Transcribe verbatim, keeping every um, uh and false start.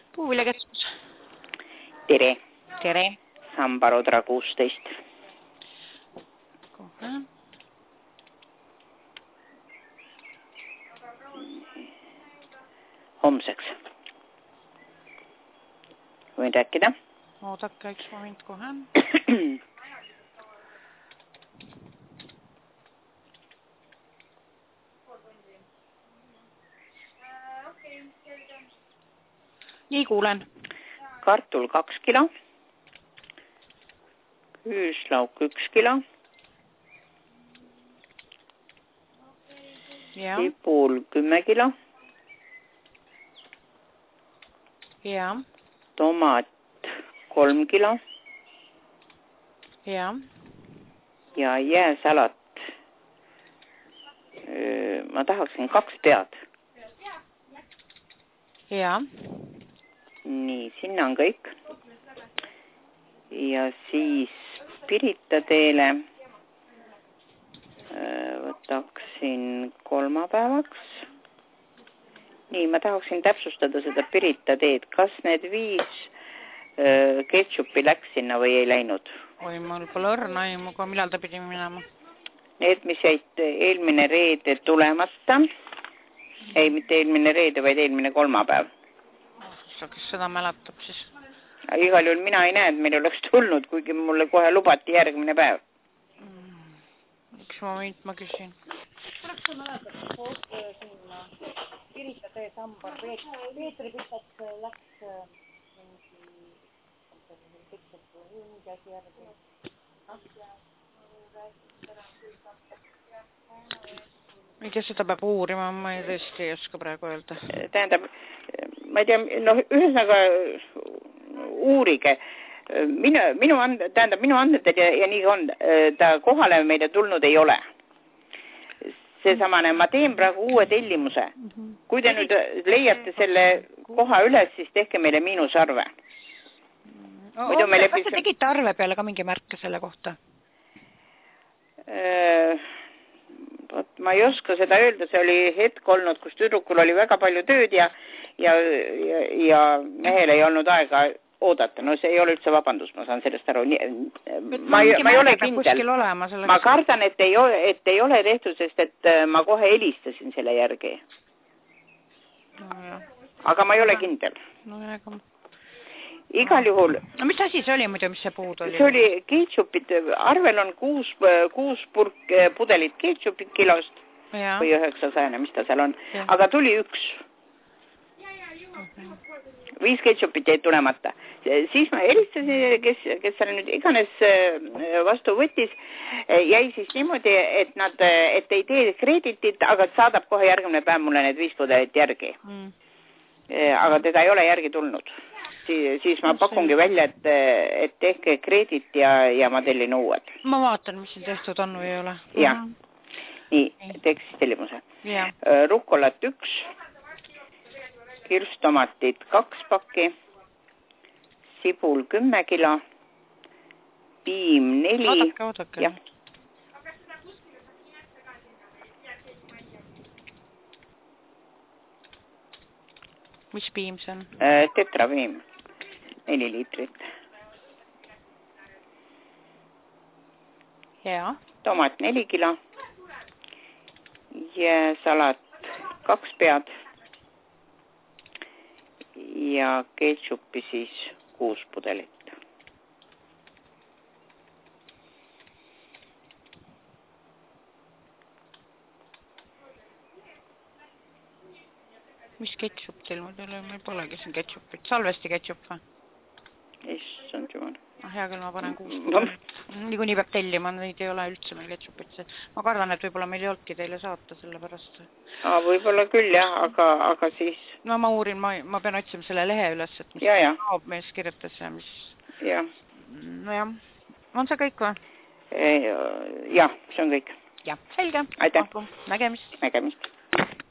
Puuviljakeskus. Tere. Tere. Sambarodra kuusteist. Kohe. Homseks. Võin rääkida? Oodake üks moment kohe. Nii kuulen. Kartul kaks kilo. Küüslauk üks kilo. Ja. Sipul kümme kilo. Ja. Tomat kolm kilo. Ja. Ja jääsalat. Ma tahaksin kaks pead. Ja. Nii, sinna on kõik. Ja siis Pirita teele võtaksin kolmapäevaks. Nii, ma tahaksin täpsustada seda Pirita teed. Kas need viis ketšupi läks sinna või ei läinud? Oi, mul pole õrna aimuga, millal ta pidi minema? Need, mis jäid eelmine reede tulemata. Ei, mitte eelmine reede, vaid eelmine kolmapäev. Kes seda mäletab siis? Igal juhul mina ei näe, et meil oleks tulnud, kuigi mulle kohe lubati järgmine päev. Üks moment ma küsin. Kuidas sa mäletad, koos sinna Pirita tee sambar Peetri Pistats läks mingi asi järgi? Mida seda peab uurima, ma ei tõesti ei oska praegu öelda. Tähendab, ma ei tea, no ühesõnaga uurige. Minu, minu, and, tähendab, minu andmetel ja, ja nii on, ta kohale meile tulnud ei ole. Seesamane, ma teen praegu uue tellimuse. Kui te nüüd leiate selle koha üles, siis tehke meile miinusarve. Kas te tegite arve peale ka mingi märke selle kohta? Ma ei oska seda öelda, see oli hetk olnud, kus tüdrukul oli väga palju tööd ja, ja, ja, ja mehel ei olnud aega oodata. No see ei ole üldse vabandus, ma saan sellest aru. Ma, ei, ma ei ole kindel. Ma kardan, et ei, ole, et ei ole tehtud, sest et ma kohe helistasin selle järgi. No, aga ma ei ole kindel. No, aga... Igal juhul. No mis asi see oli muidu, mis see puud oli? See oli ketšupid, arvel on kuus, kuus purk, pudelit ketšupid kilost ja. Või üheksasajane, mis ta seal on. Ja. Aga tuli üks. Okay. Viis ketšupit jäid tulemata. Siis ma helistasin, kes, kes seal nüüd iganes vastu võttis, jäi siis niimoodi, et nad, et ei tee kreditit, aga saadab kohe järgmine päev mulle need viis pudelit järgi. Mm. Aga teda ei ole järgi tulnud. Siis, siis ma pakungi välja, et, et tehke kredit ja, ja ma tellin uued. Ma vaatan, mis siin tehtud on või ei ole. Ja. Nii, teeks siis tellimuse. Ja. Rukkolat üks, kirstomatid kaks pakki, sibul kümme kilo, piim neli. Oodake, oodake. Ja. Mis piim see on? Tetrapiim. Neli liitrit. Ja. Tomat neli kilo. Ja salat kaks pead. Ja ketšupi siis kuus pudelit. Mis ketšup teil muidu oli? Meil polegi siin ketšupit. Salvesti ketšup või? Issand jumal. Hea küll, ma panen kuus pudelit. Nii kui nii peab tellima, neid ei ole üldse meil ketšupit. Ma kardan, et võib-olla meil ei olnudki teile saata selle pärast. Aa, võib-olla küll jah, aga, aga siis... No ma uurin, ma, ma pean otsima selle lehe üles, et mis ja, ja. kaob mees kirjutas ja mis... Ja. No jah. On see kõik või? Jah, see on kõik. Jah, selge. Aitäh. Nägemist. Nägemist.